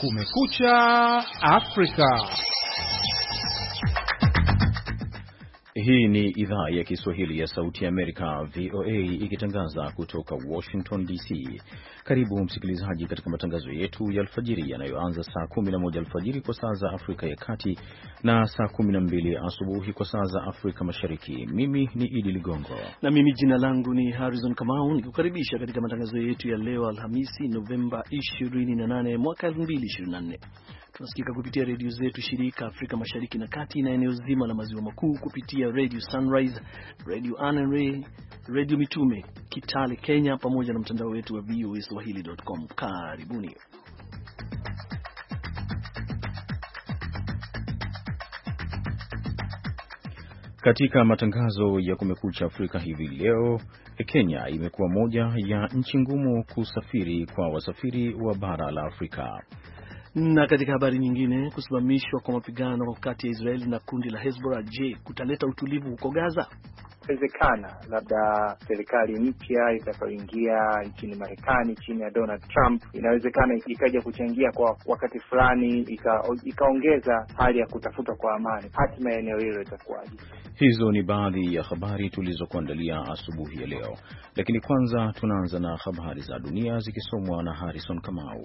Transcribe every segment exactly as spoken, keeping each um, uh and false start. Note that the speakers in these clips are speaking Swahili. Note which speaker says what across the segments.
Speaker 1: Kumekucha Afrika.
Speaker 2: Hii ni idhaa ya Kiswahili ya Sauti ya Amerika, V O A, ikitangaza kutoka Washington D C. Karibu msikilizaji katika matangazo yetu ya alfajiri yanayoanza saa kumi na moja alfajiri kwa saa za Afrika ya Kati na saa kumi na mbili asubuhi kwa saa za Afrika Mashariki. Mimi ni Idi Ligongo.
Speaker 3: Na mimi jina langu ni Harrison Kamau, nikukaribisha katika matangazo yetu ya leo Alhamisi Novemba ishirini na nane mwaka elfu mbili ishirini na nne. Tunasikika kupitia redio zetu shirika Afrika Mashariki na Kati na eneo zima la maziwa makuu kupitia Radio Sunrise, Radio Anare, Radio Mitume, Kitale, Kenya, pamoja na mtandao wetu wa v o a swahili dot com. Karibuni.
Speaker 2: Katika matangazo ya Kumekucha Afrika hivi leo, Kenya imekuwa moja ya nchi ngumu kusafiri kwa wasafiri wa bara la Afrika.
Speaker 3: Na katika habari nyingine, kusimamishwa kwa mapigano kati ya Israeli na kundi la Hezbollah, je, kutaleta utulivu huko Gaza?
Speaker 4: Inawezekana labda serikali mpya itakayoingia nchini Marekani chini ya Donald Trump inawezekana ikaja kuchangia kwa wakati fulani, ikaongeza ika hali ya kutafuta kwa amani. Hatima ya eneo hilo itakuwaje?
Speaker 2: Hizo ni baadhi ya habari tulizokuandalia asubuhi ya leo, lakini kwanza tunaanza na habari za dunia zikisomwa na Harrison Kamau.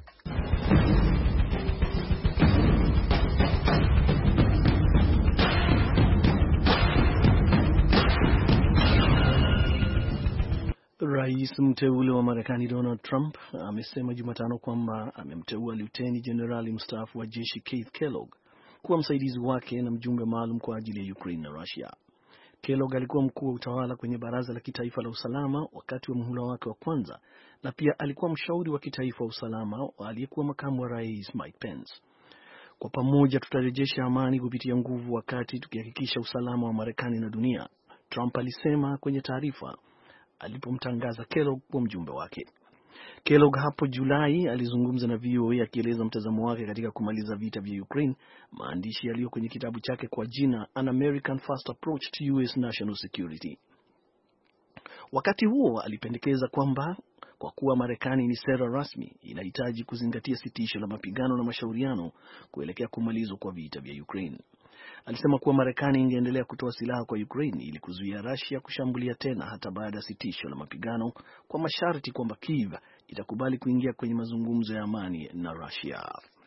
Speaker 3: Rais mteule wa Marekani Donald Trump amesema Jumatano kwamba amemteua Luteni Jenerali mstaafu wa jeshi Keith Kellogg kuwa msaidizi wake na mjumbe maalum kwa ajili ya Ukraine na Russia. Kellogg alikuwa mkuu wa utawala kwenye Baraza la Kitaifa la Usalama wakati wa muhula wake wa kwanza, na pia alikuwa mshauri wa kitaifa wa usalama aliyekuwa makamu wa rais Mike Pence. Kwa pamoja tutarejesha amani kupitia nguvu wakati tukihakikisha usalama wa Marekani na dunia, Trump alisema kwenye taarifa alipomtangaza Kellogg kuwa mjumbe wake. Kellogg hapo Julai alizungumza na V O A akieleza mtazamo wake katika kumaliza vita vya Ukraine, maandishi yaliyo kwenye kitabu chake kwa jina An American First Approach to U S National Security. Wakati huo alipendekeza kwamba kwa kuwa Marekani ni sera rasmi, inahitaji kuzingatia sitisho la mapigano na mashauriano kuelekea kumalizwa kwa vita vya Ukraine. Alisema kuwa Marekani ingeendelea kutoa silaha kwa Ukraine ili kuzuia Russia kushambulia tena hata baada ya sitisho la mapigano, kwa masharti kwamba Kiev itakubali kuingia kwenye mazungumzo ya amani na Russia.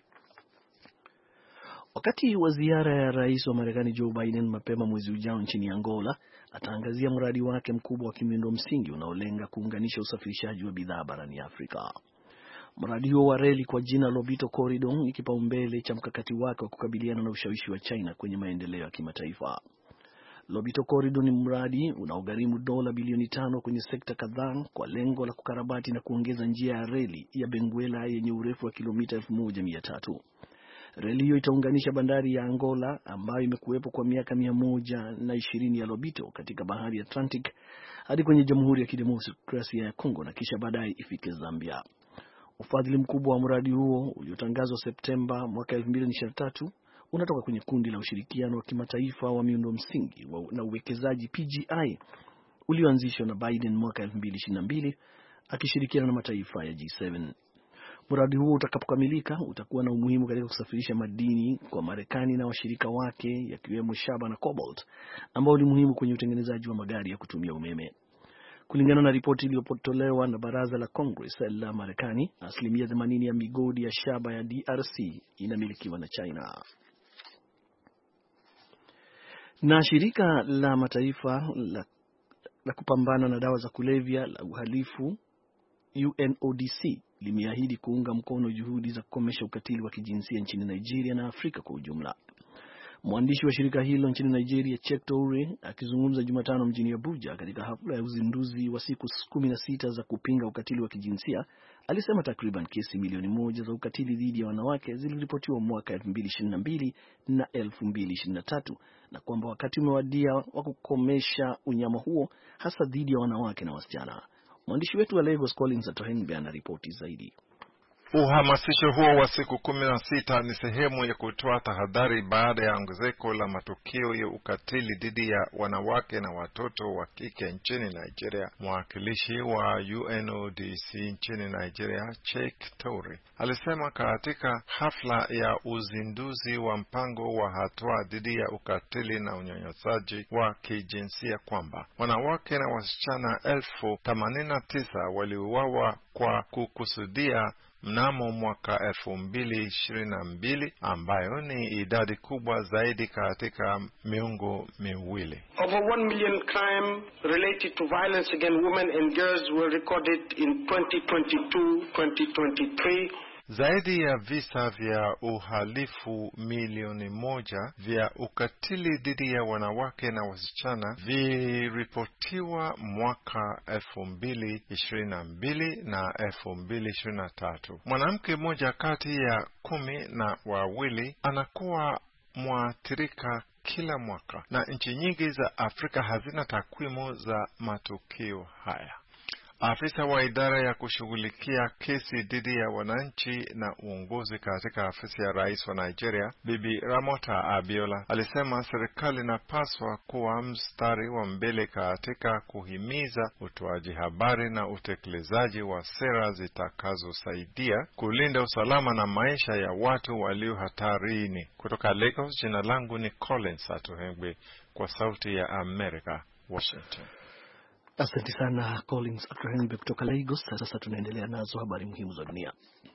Speaker 3: Wakati wa ziara ya rais wa Marekani Joe Biden mapema mwezi ujao nchini Angola, ataangazia mradi wake mkubwa wa kimiundo msingi unaolenga kuunganisha usafirishaji wa bidhaa barani Afrika. Mradi huo wa reli kwa jina Lobito Corridor ni kipaumbele cha mkakati wake wa kukabiliana na ushawishi wa China kwenye maendeleo ya kimataifa. Lobito Corridor ni mradi unaogharimu dola bilioni tano kwenye sekta kadhaa kwa lengo la kukarabati na kuongeza njia ya reli ya Benguela yenye urefu wa kilomita elfu moja mia tatu. Reli hiyo itaunganisha bandari ya Angola ambayo imekuwepo kwa miaka mia moja na ishirini ya Lobito katika bahari ya Atlantic hadi kwenye Jamhuri ya Kidemokrasia ya Kongo na kisha baadaye ifike Zambia. Ufadhili mkubwa wa mradi huo uliotangazwa Septemba mwaka elfu mbili ishirini na tatu unatoka kwenye kundi la ushirikiano wa kimataifa wa miundo msingi na uwekezaji P G I ulioanzishwa na Biden mwaka elfu mbili ishirini na mbili akishirikiana na mataifa ya G saba. Mradi huo utakapokamilika utakuwa na umuhimu katika kusafirisha madini kwa Marekani na washirika wake yakiwemo shaba na cobalt, ambao ni muhimu kwenye utengenezaji wa magari ya kutumia umeme. Kulingana na ripoti iliyopotolewa na Baraza la Congress la Marekani, asilimia themanini ya migodi ya shaba ya D R C inamilikiwa na China. Na shirika la mataifa la, la kupambana na dawa za kulevya la uhalifu U N O D C limeahidi kuunga mkono juhudi za kukomesha ukatili wa kijinsia nchini Nigeria na Afrika kwa ujumla. Mwandishi wa shirika hilo nchini Nigeria, Chek Toure, akizungumza Jumatano mjini Abuja katika hafla ya uzinduzi wa siku kumi na sita za kupinga ukatili wa kijinsia, alisema takriban kesi milioni moja za ukatili dhidi ya wanawake ziliripotiwa mwaka elfu mbili ishirini na mbili na elfu mbili ishirini na tatu, na kwamba wakati umewadia wa kukomesha unyama huo hasa dhidi ya wanawake na wasichana. Mwandishi wetu wa Lagos Collins Atohengbe ana ripoti zaidi.
Speaker 5: Uhamasisho huo wa siku kumi na sita ni sehemu ya kutoa tahadhari baada ya ongezeko la matukio ya ukatili dhidi ya wanawake na watoto wa kike nchini Nigeria. Mwakilishi wa U N O D C nchini Nigeria, Cheikh Toure, alisema katika hafla ya uzinduzi wa mpango wa hatua dhidi ya ukatili na unyanyasaji wa kijinsia kwamba wanawake na wasichana elfu themanini na tisa waliuawa kwa kukusudia mnamo mwaka elfu mbili ishirini na mbili, ambayo ni idadi kubwa zaidi katika miongo miwili.
Speaker 6: Over one million crime related to violence against women and girls were recorded in twenty twenty-two twenty twenty-three.
Speaker 5: Zaidi ya visa vya uhalifu milioni moja vya ukatili dhidi ya wanawake na wasichana viliripotiwa mwaka elfu mbili ishirini na mbili na elfu mbili ishirini na tatu. Mwanamke mmoja kati ya kumi na wawili anakuwa mwathirika kila mwaka, na nchi nyingi za Afrika hazina takwimu za matukio haya. Afisa wa idara ya kushughulikia kesi dhidi ya wananchi na uongozi katika afisi ya rais wa Nigeria, Bibi Ramota Abiola, alisema serikali inapaswa kuwa mstari wa mbele katika kuhimiza utoaji habari na utekelezaji wa sera zitakazosaidia kulinda usalama na maisha ya watu walio hatarini. Kutoka Lagos, jina langu ni Collins Atohengwe kwa Sauti ya Amerika, Washington.
Speaker 3: Asante sana Collins Atohengwe kutoka Lagos. Sasa tunaendelea nazo habari muhimu za dunia.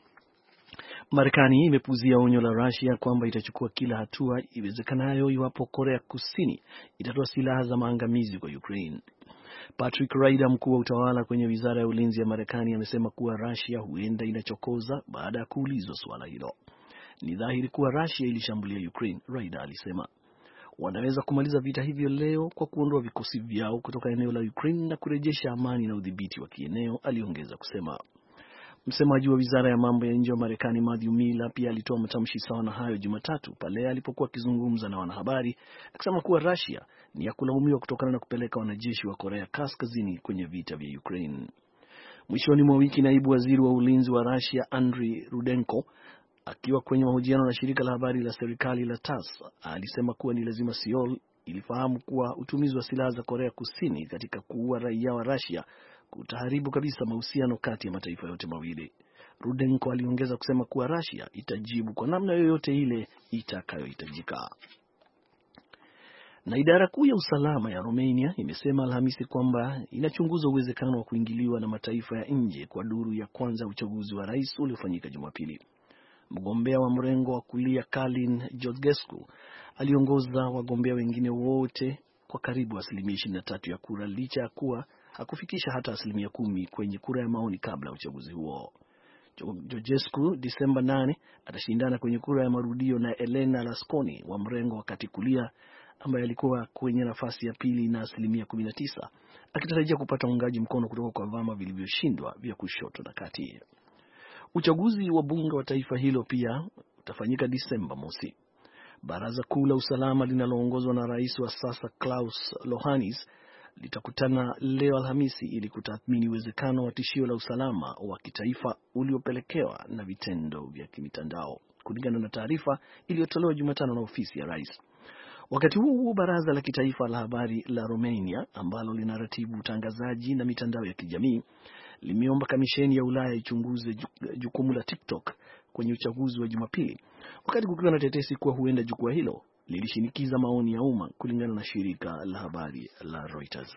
Speaker 3: Marekani imepuzia onyo la Russia kwamba itachukua kila hatua iwezekanayo iwapo Korea Kusini itatoa silaha za maangamizi kwa Ukraine. Patrick Ryder, mkuu wa utawala kwenye wizara ya ulinzi ya Marekani, amesema kuwa Russia huenda inachokoza baada ya kuulizwa swala hilo. Ni dhahiri kuwa Russia ilishambulia Ukraine, Ryder alisema. Wanaweza kumaliza vita hivyo leo kwa kuondoa vikosi vyao kutoka eneo la Ukraine na kurejesha amani na udhibiti wa kieneo, aliongeza kusema. Msemaji wa wizara ya mambo ya nje wa Marekani, Matthew Miller, pia alitoa matamshi sawa na hayo Jumatatu pale alipokuwa akizungumza na wanahabari, akisema kuwa Russia ni ya kulaumiwa kutokana na kupeleka wanajeshi wa Korea Kaskazini kwenye vita vya Ukraine. Mwishoni mwa wiki, naibu waziri wa ulinzi wa Russia, Andriy Rudenko, akiwa kwenye mahojiano na shirika la habari la serikali la T A S S, alisema kuwa ni lazima Seoul ilifahamu kuwa utumizi wa silaha za Korea Kusini katika kuua raia wa Russia kutaharibu kabisa mahusiano kati ya mataifa yote mawili. Rudenko aliongeza kusema kuwa Russia itajibu kwa namna yoyote ile itakayohitajika. Na idara kuu ya usalama ya Romania imesema Alhamisi kwamba inachunguza uwezekano wa kuingiliwa na mataifa ya nje kwa duru ya kwanza uchaguzi wa rais uliofanyika Jumapili. Mgombea wa mrengo wa kulia Calin Georgescu aliongoza wagombea wengine wote kwa karibu asilimia ishirini na tatu ya kura, licha ya kuwa hakufikisha hata asilimia kumi kwenye kura ya maoni kabla ya uchaguzi huo. Georgescu Disemba nane atashindana kwenye kura ya marudio na Elena Lasconi wa mrengo wa kati kulia, ambaye alikuwa kwenye nafasi ya pili na asilimia kumi na tisa, akitarajia kupata uungaji mkono kutoka kwa vyama vilivyoshindwa vya kushoto na kati. Uchaguzi wa bunge wa taifa hilo pia utafanyika Disemba mosi. Baraza kuu la usalama linaloongozwa na rais wa sasa Klaus Lohanis litakutana leo Alhamisi ili kutathmini uwezekano wa tishio la usalama wa kitaifa uliopelekewa na vitendo vya kimitandao, kulingana na taarifa iliyotolewa Jumatano na ofisi ya rais. Wakati huo huo, baraza la kitaifa la habari la Romania ambalo linaratibu utangazaji na mitandao ya kijamii limeomba kamisheni ya Ulaya ichunguze jukumu la TikTok kwenye uchaguzi wa Jumapili, wakati kukiwa na tetesi kuwa huenda jukwaa hilo lilishinikiza maoni ya umma, kulingana na shirika la habari la Reuters.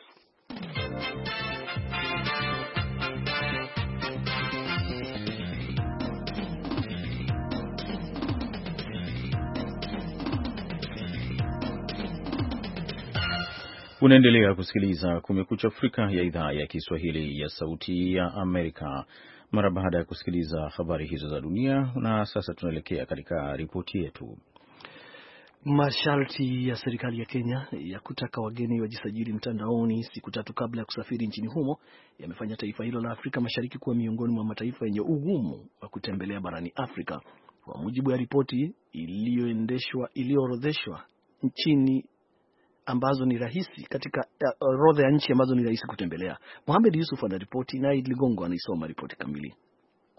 Speaker 2: Unaendelea kusikiliza Kumekucha Afrika ya idhaa ya Kiswahili ya Sauti ya Amerika. Mara baada ya kusikiliza habari hizo za dunia, na sasa tunaelekea katika ripoti yetu.
Speaker 3: Masharti ya serikali ya Kenya ya kutaka wageni wajisajili mtandaoni siku tatu kabla ya kusafiri nchini humo yamefanya taifa hilo la Afrika Mashariki kuwa miongoni mwa mataifa yenye ugumu wa kutembelea barani Afrika, kwa mujibu wa ripoti iliyoendeshwa iliyoorodheshwa nchini ambazo ni rahisi katika orodha ya nchi ambazo ni rahisi kutembelea. Mohamed Yusuf ana ripoti na Idi Ligongo anaisoma ripoti kamili.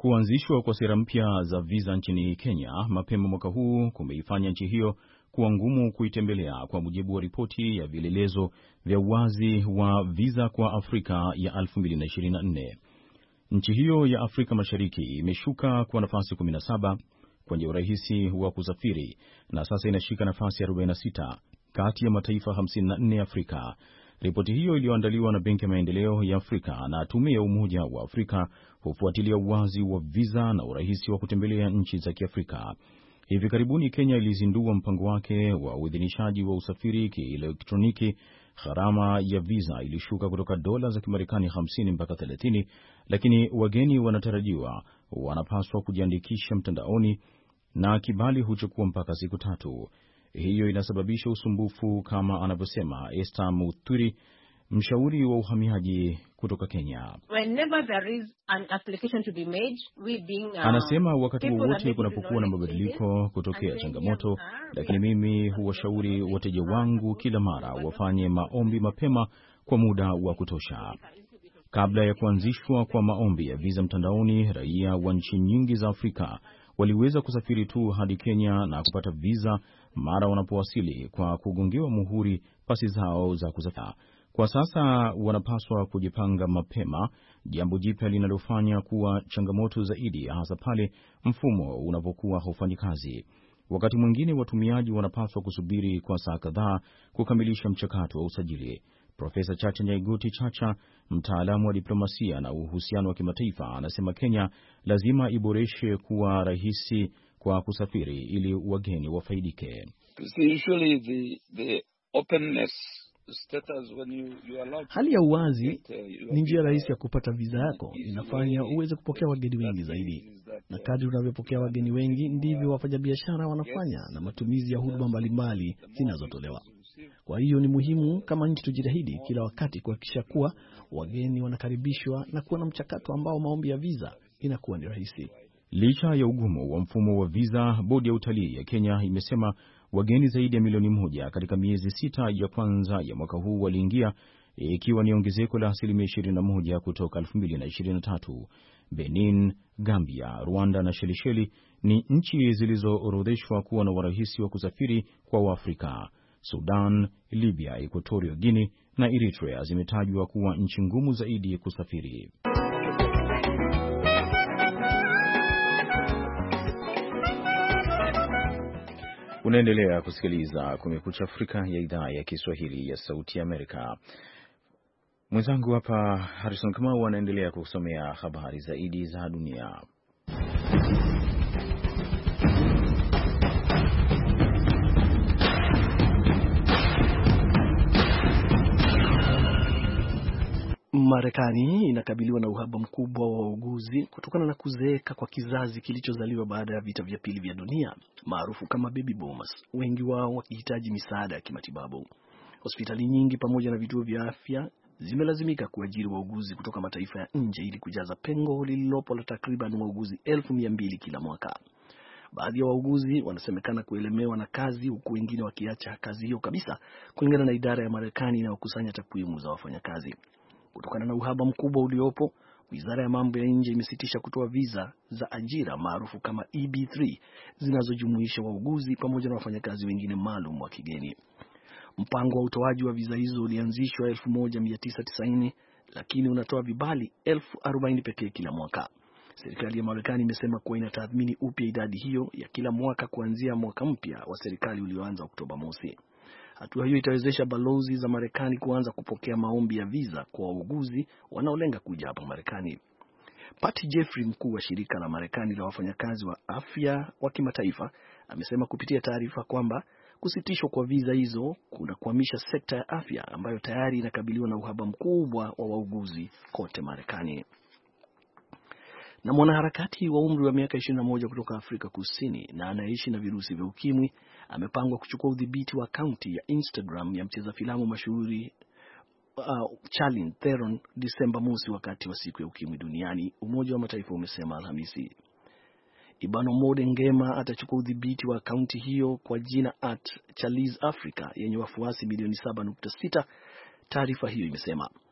Speaker 2: Kuanzishwa kwa sera mpya za visa nchini Kenya mapema mwaka huu kumeifanya nchi hiyo kuwa ngumu kuitembelea, kwa mujibu wa ripoti ya vielelezo vya uwazi wa visa kwa Afrika ya elfu mbili na ishirini na nne. Nchi hiyo ya Afrika Mashariki imeshuka kwa nafasi kumi na saba kwenye urahisi wa kusafiri na sasa inashika nafasi arobaini na sita kati ya mataifa hamsini na nne ya Afrika. Ripoti hiyo iliyoandaliwa na Benki ya Maendeleo ya Afrika na Tume ya Umoja wa Afrika hufuatilia uwazi wa visa na urahisi wa kutembelea nchi za Kiafrika. Hivi karibuni Kenya ilizindua mpango wake wa uidhinishaji wa usafiri kielektroniki. Gharama ya visa ilishuka kutoka dola za Kimarekani hamsini mpaka thelathini, lakini wageni wanatarajiwa wanapaswa kujiandikisha mtandaoni na kibali huchukua mpaka siku tatu. Hiyo inasababisha usumbufu, kama anavyosema Esther Muthuri, mshauri wa uhamiaji kutoka Kenya.
Speaker 7: Whenever there is an application to be made, we being, uh,
Speaker 2: anasema wakati wowote kunapokuwa na mabadiliko kutokea changamoto, lakini mimi huwashauri wateja wangu kila mara wafanye maombi mapema kwa muda wa kutosha. Kabla ya kuanzishwa kwa maombi ya visa mtandaoni, raia wa nchi nyingi za Afrika waliweza kusafiri tu hadi Kenya na kupata visa mara wanapowasili kwa kugongewa muhuri pasi zao za kusafiri. Kwa sasa wanapaswa kujipanga mapema, jambo jipya linalofanya kuwa changamoto zaidi, hasa pale mfumo unapokuwa haufanyi kazi. Wakati mwingine watumiaji wanapaswa kusubiri kwa saa kadhaa kukamilisha mchakato wa usajili. Profesa Chacha Nyaigoti Chacha, mtaalamu wa diplomasia na uhusiano wa kimataifa, anasema Kenya lazima iboreshe kuwa rahisi kwa kusafiri ili wageni wafaidike.
Speaker 8: Usually the, the openness status when you, you allow
Speaker 3: hali ya uwazi ni njia rahisi ya kupata visa yako, inafanya uweze kupokea wageni wengi zaidi, na kadri unavyopokea wageni wengi ndivyo wafanyabiashara wanafanya na matumizi ya huduma mbalimbali zinazotolewa. Kwa hiyo ni muhimu kama nchi tujitahidi kila wakati kuhakikisha kuwa wageni wanakaribishwa na kuwa na mchakato ambao maombi ya visa inakuwa ni rahisi.
Speaker 2: Licha ya ugumu wa mfumo wa visa, bodi ya utalii ya Kenya imesema wageni zaidi ya milioni moja katika miezi sita ya kwanza ya mwaka huu waliingia, ikiwa ni ongezeko la asilimia ishirini na moja kutoka elfu mbili na ishirini na tatu. Benin, Gambia, Rwanda na Shelisheli ni nchi zilizoorodheshwa kuwa na urahisi wa kusafiri kwa Waafrika. Sudan, Libya, Equatorial Guinea na Eritrea zimetajwa kuwa nchi ngumu zaidi kusafiri. Unaendelea kusikiliza Kumekucha Afrika ya idhaa ya Kiswahili ya Sauti ya Amerika. Mwenzangu hapa Harrison Kamau anaendelea kusomea habari zaidi za dunia.
Speaker 3: Marekani inakabiliwa na uhaba mkubwa wa wauguzi kutokana na kuzeeka kwa kizazi kilichozaliwa baada ya vita vya pili vya dunia maarufu kama baby boomers, wengi wao wakihitaji misaada ya kimatibabu. Hospitali nyingi pamoja na vituo vya afya zimelazimika kuajiri wauguzi kutoka mataifa ya nje ili kujaza pengo lililopo la takriban wauguzi elfu mia mbili kila mwaka. Baadhi ya wauguzi wanasemekana kuelemewa na kazi, huku wengine wakiacha kazi hiyo kabisa, kulingana na idara ya Marekani inayokusanya takwimu za wafanyakazi. Kutokana na uhaba mkubwa uliopo, Wizara ya Mambo ya Nje imesitisha kutoa visa za ajira maarufu kama E B three zinazojumuisha wauguzi pamoja na wafanyakazi wengine maalum wa kigeni. Mpango wa utoaji wa visa hizo ulianzishwa elfu moja mia tisa tisaini, lakini unatoa vibali elfu arobaini pekee kila mwaka. Serikali ya Marekani imesema kuwa inatathmini upya idadi hiyo ya kila mwaka kuanzia mwaka mpya wa serikali ulioanza Oktoba mosi. Hatua hiyo itawezesha balozi za Marekani kuanza kupokea maombi ya visa kwa wauguzi wanaolenga kuja hapa Marekani. Patty Jeffrey, mkuu wa shirika la Marekani la wafanyakazi wa afya wa kimataifa, amesema kupitia taarifa kwamba kusitishwa kwa visa hizo kunakwamisha sekta ya afya ambayo tayari inakabiliwa na uhaba mkubwa wa wauguzi kote Marekani. Na mwanaharakati wa umri wa miaka ishirini na moja kutoka Afrika Kusini na anaishi na virusi vya ukimwi amepangwa kuchukua udhibiti wa akaunti ya Instagram ya mcheza filamu mashuhuri uh, Charlize Theron Disemba mosi, wakati wa siku ya ukimwi duniani, Umoja wa Mataifa umesema Alhamisi. Ibano Mode Ngema atachukua udhibiti wa akaunti hiyo kwa jina at Charlize Africa yenye wafuasi milioni saba nukta sita, taarifa hiyo imesema.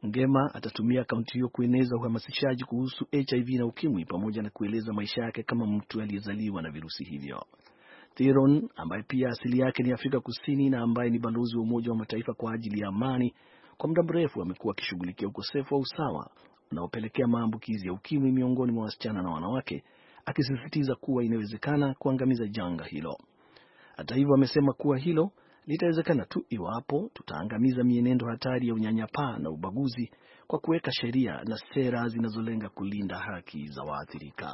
Speaker 3: Ngema atatumia akaunti hiyo kueneza uhamasishaji kuhusu H I V na ukimwi pamoja na kueleza maisha yake kama mtu aliyezaliwa na virusi hivyo. Theron, ambaye pia asili yake ni Afrika Kusini na ambaye ni balozi wa Umoja wa Mataifa kwa ajili ya amani, kwa muda mrefu amekuwa akishughulikia ukosefu wa usawa unaopelekea maambukizi ya ukimwi miongoni mwa wasichana na wanawake, akisisitiza kuwa inawezekana kuangamiza janga hilo. Hata hivyo, amesema kuwa hilo litawezekana tu iwapo tutaangamiza mienendo hatari ya unyanyapaa na ubaguzi kwa kuweka sheria na sera zinazolenga kulinda haki za waathirika.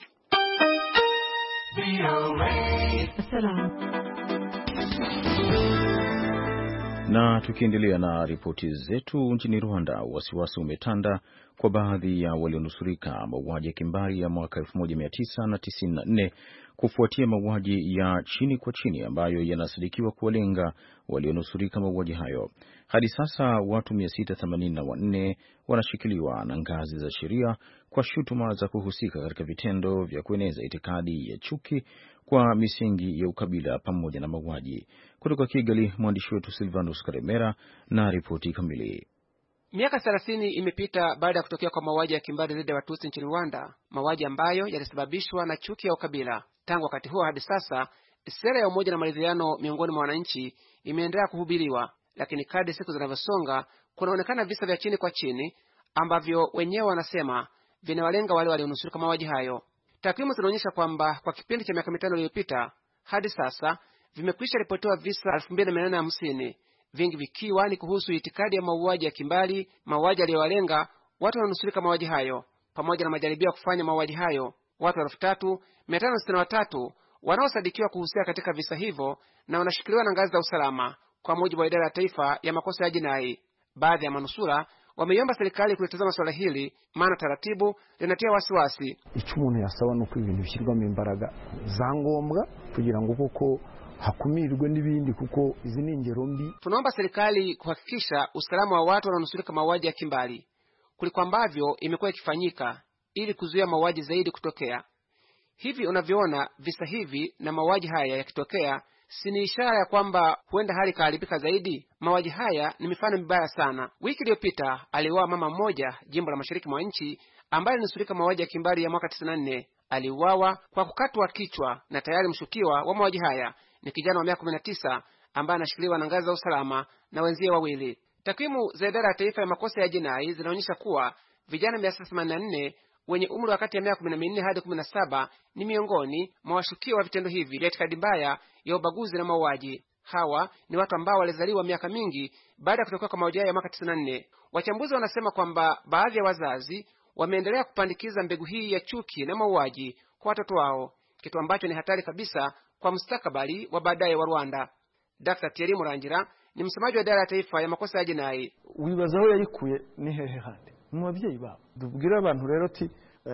Speaker 2: Na tukiendelea na ripoti zetu, nchini Rwanda wasiwasi umetanda kwa baadhi ya walionusurika mauaji ya kimbari ya mwaka elfu moja mia tisa tisini na nne kufuatia mauaji ya chini kwa chini ambayo yanasadikiwa kuwalenga walionusurika mauaji hayo. Hadi sasa watu mia sita themanini na wanne wanashikiliwa na ngazi za sheria kwa shutuma za kuhusika katika vitendo vya kueneza itikadi ya chuki kwa misingi ya ukabila pamoja na mauaji. Kutoka Kigali, mwandishi wetu Silvanus Karemera na ripoti kamili.
Speaker 9: Miaka thelathini imepita baada ya kutokea kwa mauaji ya kimbari dhidi ya Watusi nchini Rwanda, mauaji ambayo yalisababishwa na chuki ya ukabila. Tangu wakati huo hadi sasa, sera ya umoja na maridhiano miongoni mwa wananchi imeendelea kuhubiriwa, lakini kadri siku zinavyosonga kunaonekana visa vya chini kwa chini ambavyo wenyewe wanasema vinawalenga wale walionusurika mauaji hayo. Takwimu zinaonyesha kwamba kwa kipindi cha miaka mitano iliyopita hadi sasa vimekwisha ripotiwa visa elfu mbili na mia nane hamsini, vingi vikiwa ni kuhusu itikadi ya mauaji ya kimbali, mauaji yaliyowalenga watu wanaonusurika mauaji hayo, pamoja na majaribio ya kufanya mauaji hayo. Watu elfu tatu mia tano sitini na watatu wanaosadikiwa kuhusika katika visa hivyo na wanashikiliwa na ngazi za usalama, kwa mujibu wa idara ya taifa ya makosa ya jinai. Baadhi ya manusura wameiomba serikali kulitazama swala hili, maana taratibu linatia wasiwasi.
Speaker 10: Icumuntu yasaba nuko ibintu bishyirwamo imbaraga za ngombwa kugira ngo kuko hakumirwe n'ibindi, kuko izi ni ingero mbi.
Speaker 9: Tunaomba serikali kuhakikisha usalama wa watu wanaonusurika mauaji ya kimbali kuliko ambavyo imekuwa ikifanyika, ili kuzuia mauaji zaidi kutokea. Hivi unavyoona visa hivi na mauaji haya yakitokea, si ni ishara ya kwamba huenda hali kaharibika zaidi? Mauaji haya ni mifano mibaya sana. Wiki iliyopita aliuawa mama mmoja jimbo la mashariki mwa nchi ambaye alinusurika mauaji ya kimbari ya mwaka tisini na nne. Aliuawa kwa kukatwa kichwa, na tayari mshukiwa wa mauaji haya ni kijana wa miaka kumi na tisa ambaye anashikiliwa na ngazi za usalama na wenzie wawili. Takwimu za idara ya taifa ya makosa ya jinai zinaonyesha kuwa vijana mia sita themanini na nne wenye umri wa kati ya miaka kumi na minne hadi kumi na saba ni miongoni mwa washukiwa wa vitendo hivi vya itikadi mbaya ya ubaguzi na mauaji. Hawa ni watu ambao walizaliwa miaka mingi baada ya kutokea kwa mauaji ya mwaka tisini na nne. Wachambuzi wanasema kwamba baadhi ya wazazi wameendelea kupandikiza mbegu hii ya chuki na mauaji kwa watoto wao, kitu ambacho ni hatari kabisa kwa mustakabali wa baadaye wa Rwanda. Daktari Thierry Murangira ni msemaji wa idara ya taifa ya makosa ya jinai.
Speaker 10: Wibazaho yayikuye ni hehe handi mu babyeyi babo. Dubwira abantu rero ti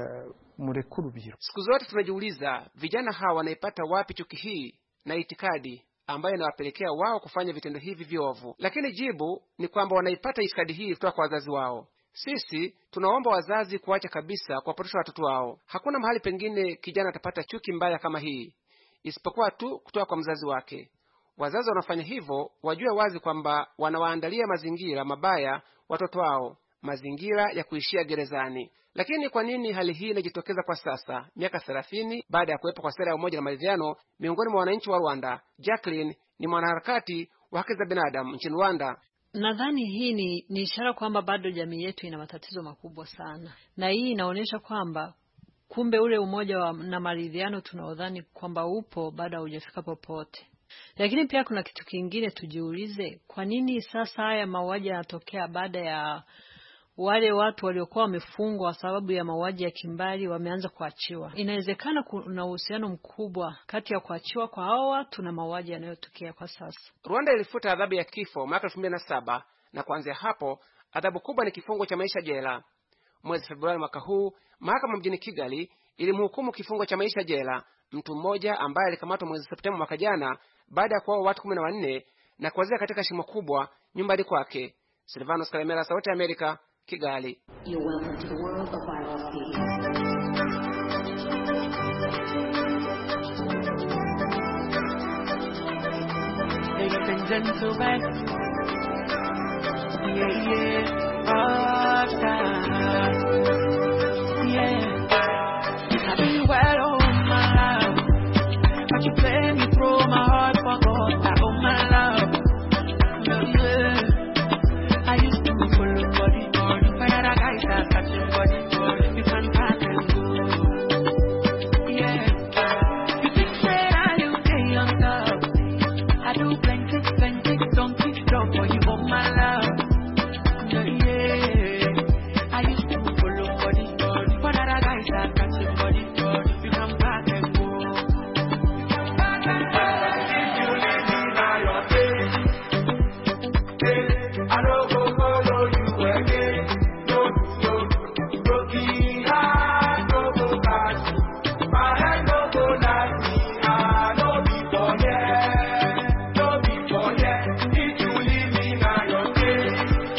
Speaker 10: murekuru biro.
Speaker 9: Siku zote tunajiuliza vijana hawa wanaipata wapi chuki hii na itikadi ambayo inawapelekea wao kufanya vitendo hivi viovu. Lakini jibu ni kwamba wanaipata itikadi hii kutoka kwa wazazi wao. Sisi tunaomba wazazi kuacha kabisa kuwapotosha watoto wao. Hakuna mahali pengine kijana atapata chuki mbaya kama hii isipokuwa tu kutoka kwa mzazi wake. Wazazi wanafanya hivyo wajue wazi kwamba wanawaandalia mazingira mabaya watoto wao, mazingira ya kuishia gerezani. Lakini kwa nini hali hii inajitokeza kwa sasa, miaka thelathini baada ya kuwepo kwa sera ya umoja na maridhiano miongoni mwa wananchi wa Rwanda? Jacqueline ni mwanaharakati wa haki za binadamu nchini Rwanda.
Speaker 11: Nadhani hii ni, ni ishara kwamba bado jamii yetu ina matatizo makubwa sana, na hii inaonyesha kwamba kumbe ule umoja wa, na maridhiano tunaodhani kwamba upo bado haujafika popote. Lakini pia kuna kitu kingine tujiulize, kwa nini sasa haya mauaji yanatokea baada ya wale watu waliokuwa wamefungwa sababu ya mauaji ya kimbali wameanza kuachiwa? Inawezekana kuna uhusiano mkubwa kati ya kuachiwa kwa hao watu na mauaji yanayotokea kwa sasa.
Speaker 9: Rwanda ilifuta adhabu ya kifo mwaka elfu mbili na saba na kuanzia hapo adhabu kubwa ni kifungo cha maisha jela. Mwezi Februari mwaka huu, mahakama mjini Kigali ilimhukumu kifungo cha maisha jela mtu mmoja ambaye alikamatwa mwezi Septemba mwaka jana baada ya kuua watu kumi na wanne na kuwazika katika shimo kubwa nyumbani kwake. Silvanus Karemera, Sauti ya Amerika, Kigali.
Speaker 12: Ladies and gentlemen, yeah, yeah. rock star. Yeah, I be well on my love, but you play me through my heart for God. I owe my love. Yeah, I used to be full of body, body, but other guys are touching body, body. You can pack and go. Yeah, you think that I do stay on top. I do plenty, plenty, don't keep strong for you on my love. Yeah, yeah, I used to be full of body, body, but other guys are touching body, body. You can pack and go.
Speaker 13: I don't go follow you again. No, no, broken heart, no go catch. My head no go like me. I no be forget, no be forget. If you leave me now, you're dead.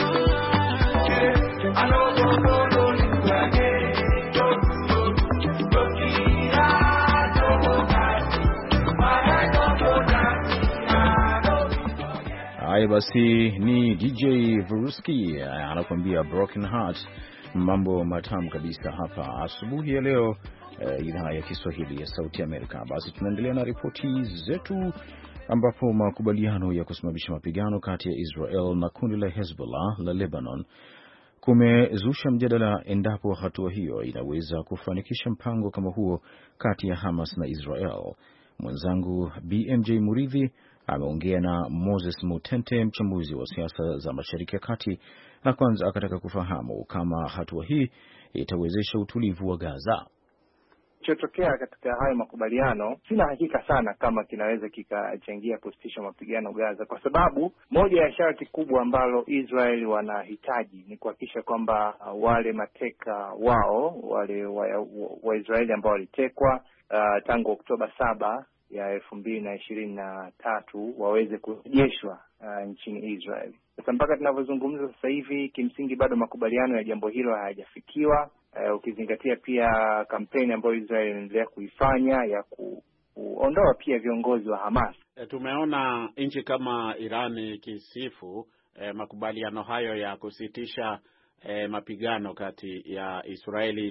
Speaker 13: I don't go follow you again. No, no, broken heart, no go catch. My head no go like me. I no be forget.
Speaker 2: Haya basi, ni D J Veruski anakuambia Broken Heart. Mambo matamu kabisa hapa asubuhi ya leo, uh, idhaa ya Kiswahili ya Sauti Amerika. Basi tunaendelea na ripoti zetu, ambapo makubaliano ya kusimamisha mapigano kati ya Israel na kundi la Hezbollah la Lebanon kumezusha mjadala endapo hatua hiyo inaweza kufanikisha mpango kama huo kati ya Hamas na Israel. Mwenzangu B M J Muridhi ameongea na Moses Mutente, mchambuzi wa siasa za Mashariki ya Kati, na kwanza akataka kufahamu kama hatua hii itawezesha utulivu wa Gaza.
Speaker 4: Kilichotokea katika hayo makubaliano, sina hakika sana kama kinaweza kikachangia kusitisha mapigano Gaza, kwa sababu moja ya sharti kubwa ambalo Israel wanahitaji ni kuhakikisha kwamba uh, wale mateka wao wale Waisraeli wa, wa ambao walitekwa uh, tangu Oktoba saba ya elfu mbili na ishirini na tatu waweze kurejeshwa uh, nchini Israel. Sasa mpaka tunavyozungumza sasa hivi, kimsingi bado makubaliano ya jambo hilo hayajafikiwa. Uh, ukizingatia pia kampeni ambayo Israel inaendelea kuifanya ya ku, kuondoa pia viongozi wa Hamas.
Speaker 14: E, tumeona nchi kama Irani ikisifu e, makubaliano hayo ya kusitisha e, mapigano kati ya Israeli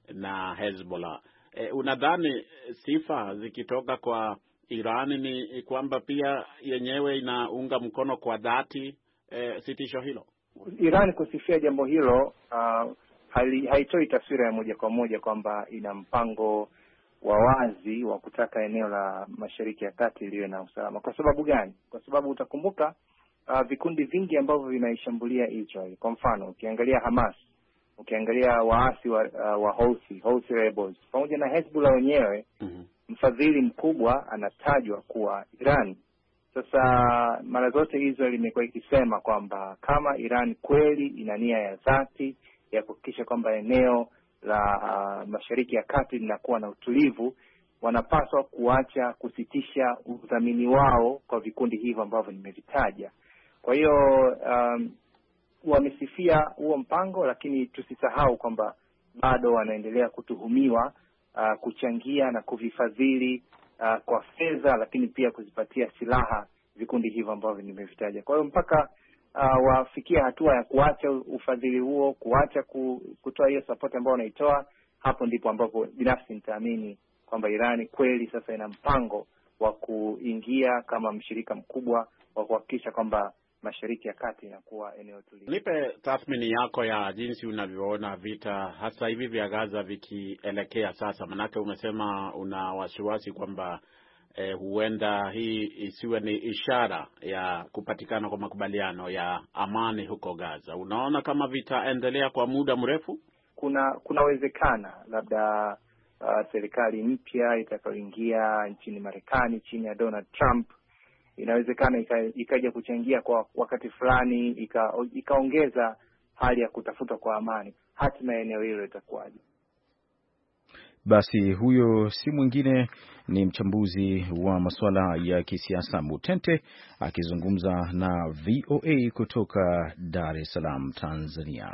Speaker 14: na Hezbollah. E, unadhani sifa zikitoka kwa Irani ni kwamba pia yenyewe inaunga mkono kwa dhati e, sitisho hilo?
Speaker 4: Irani kusifia jambo hilo uh, haitoi taswira ya moja kwa moja kwamba ina mpango wa wazi wa kutaka eneo la Mashariki ya Kati liwe na usalama. Kwa sababu gani? Kwa sababu utakumbuka uh, vikundi vingi ambavyo vinaishambulia Israel. Kwa mfano, ukiangalia Hamas, ukiangalia waasi wa, uh, wa Houthi, Houthi rebels, pamoja na Hezbollah wenyewe, mm-hmm. mfadhili mkubwa anatajwa kuwa Iran. Sasa mara zote Israel imekuwa ikisema kwamba kama Iran kweli ina nia ya dhati ya kuhakikisha kwamba eneo la uh, Mashariki ya Kati linakuwa na utulivu, wanapaswa kuacha kusitisha udhamini wao kwa vikundi hivyo ambavyo nimevitaja. Kwa hiyo um, wamesifia huo mpango, lakini tusisahau kwamba bado wanaendelea kutuhumiwa uh, kuchangia na kuvifadhili uh, kwa fedha, lakini pia kuzipatia silaha vikundi hivyo ambavyo nimevitaja. Kwa hiyo mpaka uh, wafikia hatua ya kuacha ufadhili huo, kuacha kutoa hiyo support ambayo wanaitoa, hapo ndipo ambapo binafsi nitaamini kwamba Irani kweli sasa ina mpango wa kuingia kama mshirika mkubwa wa kuhakikisha kwamba Mashariki ya Kati inakuwa eneo tulivu.
Speaker 14: Nipe tathmini yako ya jinsi unavyoona vita hasa hivi vya Gaza vikielekea sasa. Manake umesema una wasiwasi kwamba eh, huenda hii isiwe ni ishara ya kupatikana kwa makubaliano ya amani huko Gaza. Unaona kama vitaendelea kwa muda mrefu?
Speaker 4: Kuna kunawezekana labda uh, serikali mpya itakayoingia nchini Marekani chini ya Donald Trump inawezekana ikaja kuchangia kwa wakati fulani, ika, ikaongeza hali ya kutafuta kwa amani. Hatima ya eneo hilo itakuwaje?
Speaker 2: Basi huyo si mwingine ni mchambuzi wa masuala ya kisiasa Mutente akizungumza na V O A kutoka Dar es Salaam, Tanzania.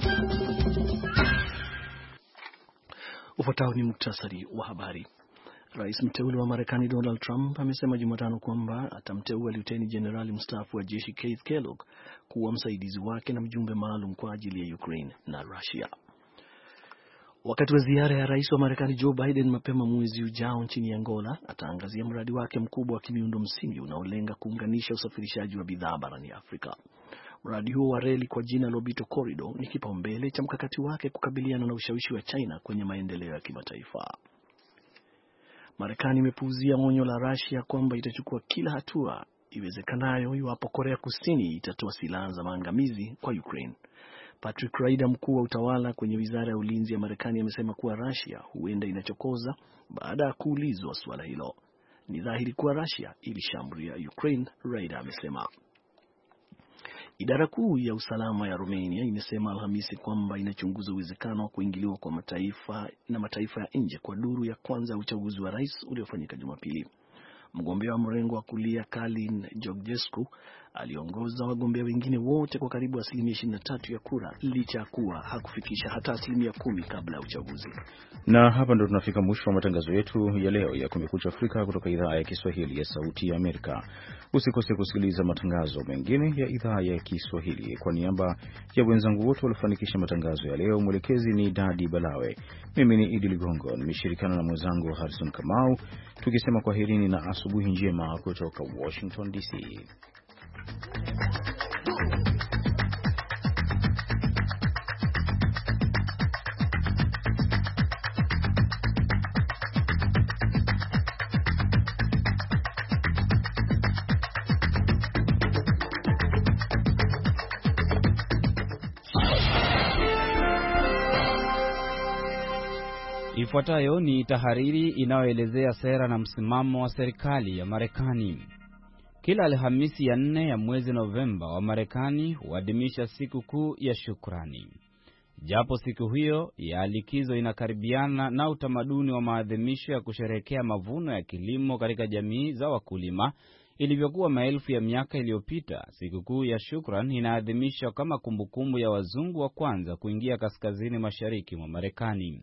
Speaker 3: Ufuatao ni muktasari wa habari. Rais mteule wa Marekani Donald Trump amesema Jumatano kwamba atamteua Luteni Jenerali mstaafu wa jeshi Keith Kellogg kuwa msaidizi wake na mjumbe maalum kwa ajili ya Ukraine na Russia. Wakati wa ziara ya rais wa Marekani Joe Biden mapema mwezi ujao nchini Angola, ataangazia mradi wake mkubwa wa kimiundo msingi unaolenga kuunganisha usafirishaji wa bidhaa barani Afrika. Mradi huo wa reli kwa jina Lobito Corridor ni kipaumbele cha mkakati wake kukabiliana na ushawishi wa China kwenye maendeleo ya kimataifa. Marekani imepuuzia onyo la Russia kwamba itachukua kila hatua iwezekanayo iwapo Korea Kusini itatoa silaha za maangamizi kwa Ukraine. Patrick Ryder, mkuu wa utawala kwenye wizara ya ulinzi ya Marekani, amesema kuwa Russia huenda inachokoza baada ya kuulizwa suala hilo. Ni dhahiri kuwa Russia ilishambulia Ukraine, Ryder amesema. Idara kuu ya usalama ya Romania imesema Alhamisi kwamba inachunguza uwezekano wa kuingiliwa kwa mataifa na mataifa ya nje kwa duru ya kwanza ya uchaguzi wa rais uliofanyika Jumapili. Mgombea wa mrengo wa kulia Kalin Georgescu aliongoza wagombea wengine wote kwa karibu asilimia ishirini na tatu ya kura, licha ya kuwa hakufikisha hata asilimia kumi kabla ya uchaguzi.
Speaker 2: Na hapa ndo tunafika mwisho wa matangazo yetu ya leo ya Kumekucha Afrika kutoka idhaa ya Kiswahili ya Sauti ya Amerika. Usikose kusikiliza matangazo mengine ya idhaa ya Kiswahili. Kwa niaba ya wenzangu wote waliofanikisha matangazo ya leo, mwelekezi ni Dadi Balawe, mimi ni Idi Ligongo, nimeshirikiana na mwenzangu Harrison Kamau, tukisema kwaherini na asubuhi njema kutoka Washington D C.
Speaker 15: Ifuatayo ni tahariri inayoelezea sera na msimamo wa serikali ya Marekani. Kila Alhamisi ya nne ya mwezi Novemba wa Marekani huadhimisha siku kuu ya shukrani. Japo siku hiyo ya likizo inakaribiana na utamaduni wa maadhimisho ya kusherehekea mavuno ya kilimo katika jamii za wakulima ilivyokuwa maelfu ya miaka iliyopita, siku kuu ya shukrani inaadhimishwa kama kumbukumbu ya wazungu wa kwanza kuingia kaskazini mashariki mwa Marekani.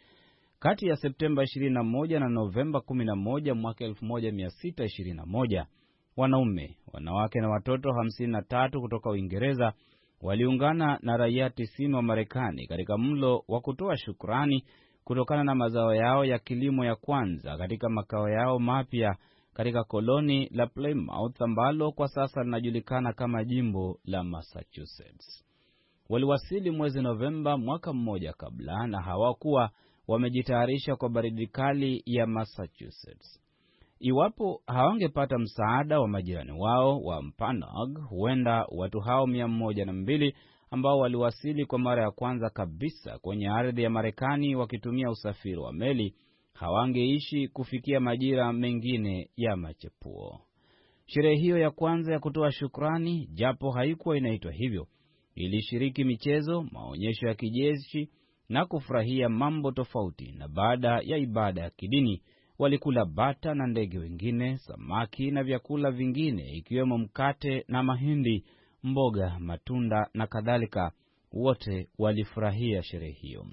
Speaker 15: Kati ya Septemba ishirini na moja na Novemba kumi na moja mwaka elfu moja mia sita ishirini na moja, wanaume, wanawake na watoto hamsini na tatu kutoka Uingereza waliungana na raia tisini wa Marekani katika mlo wa kutoa shukrani kutokana na mazao yao ya kilimo ya kwanza katika makao yao mapya katika koloni la Plymouth ambalo kwa sasa linajulikana kama jimbo la Massachusetts. Waliwasili mwezi Novemba mwaka mmoja kabla na hawakuwa wamejitayarisha kwa baridi kali ya Massachusetts. Iwapo hawangepata msaada wa majirani wao wa Mpanoag, huenda watu hao mia moja na mbili ambao waliwasili kwa mara ya kwanza kabisa kwenye ardhi ya Marekani wakitumia usafiri wa meli hawangeishi kufikia majira mengine ya machepuo. Sherehe hiyo ya kwanza ya kutoa shukrani, japo haikuwa inaitwa hivyo, ilishiriki michezo, maonyesho ya kijeshi na kufurahia mambo tofauti, na baada ya ibada ya kidini walikula bata na ndege wengine, samaki na vyakula vingine ikiwemo mkate na mahindi, mboga, matunda na kadhalika. Wote walifurahia sherehe hiyo.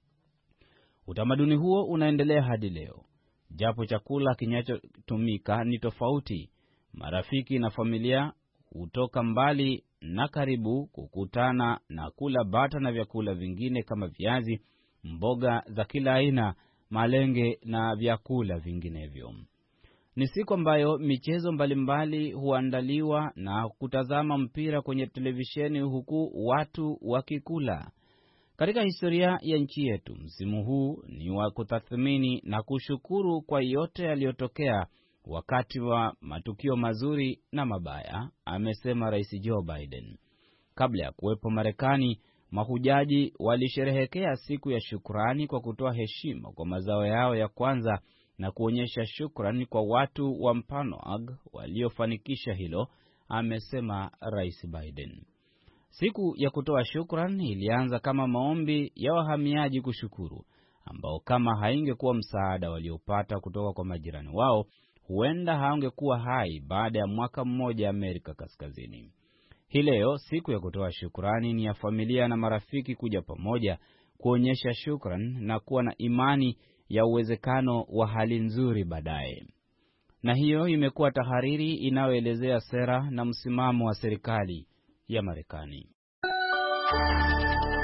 Speaker 15: Utamaduni huo unaendelea hadi leo. Japo chakula kinachotumika ni tofauti, marafiki na familia hutoka mbali na karibu kukutana na kula bata na vyakula vingine kama viazi, mboga za kila aina, malenge na vyakula vinginevyo. Ni siku ambayo michezo mbalimbali huandaliwa na kutazama mpira kwenye televisheni huku watu wakikula. Katika historia ya nchi yetu, msimu huu ni wa kutathmini na kushukuru kwa yote yaliyotokea wakati wa matukio mazuri na mabaya, amesema Rais Joe Biden. Kabla ya kuwepo Marekani, mahujaji walisherehekea siku ya shukrani kwa kutoa heshima kwa mazao yao ya kwanza na kuonyesha shukrani kwa watu wa Mpanoag waliofanikisha hilo, amesema Rais Biden. Siku ya kutoa shukrani ilianza kama maombi ya wahamiaji kushukuru, ambao kama haingekuwa msaada waliopata kutoka kwa majirani wao, huenda haungekuwa hai baada ya mwaka mmoja Amerika Kaskazini. Hii leo siku ya kutoa shukrani ni ya familia na marafiki kuja pamoja kuonyesha shukrani na kuwa na imani ya uwezekano wa hali nzuri baadaye. Na hiyo imekuwa tahariri inayoelezea sera na msimamo wa serikali ya Marekani.